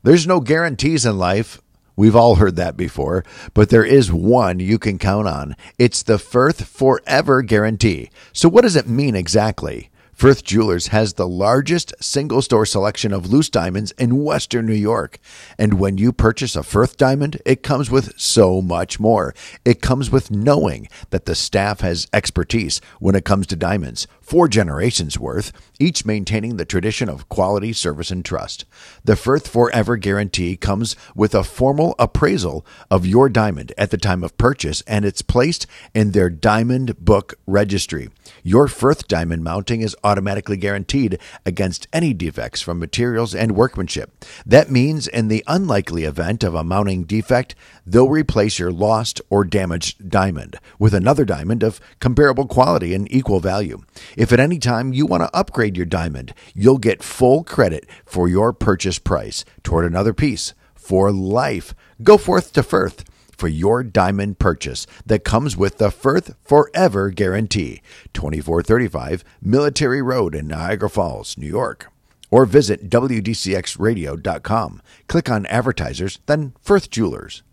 There's no guarantees in life. We've all heard that before, but there is one you can count on. It's the Firth Forever Guarantee. So what does it mean exactly? Firth Jewelers has the largest single-store selection of loose diamonds in Western New York. And when you purchase a Firth diamond, it comes with so much more. It comes with knowing that the staff has expertise when it comes to diamonds, 4 generations worth, each maintaining the tradition of quality, service, and trust. The Firth Forever Guarantee comes with a formal appraisal of your diamond at the time of purchase, and it's placed in their Diamond Book Registry. Your Firth diamond mounting is automatically guaranteed against any defects from materials and workmanship. That means in the unlikely event of a mounting defect, they'll replace your lost or damaged diamond with another diamond of comparable quality and equal value. If at any time you want to upgrade your diamond, you'll get full credit for your purchase price toward another piece for life. Go forth to Firth for your diamond purchase that comes with the Firth Forever Guarantee. 2435 Military Road in Niagara Falls, New York. Or visit WDCXradio.com. Click on Advertisers, then Firth Jewelers.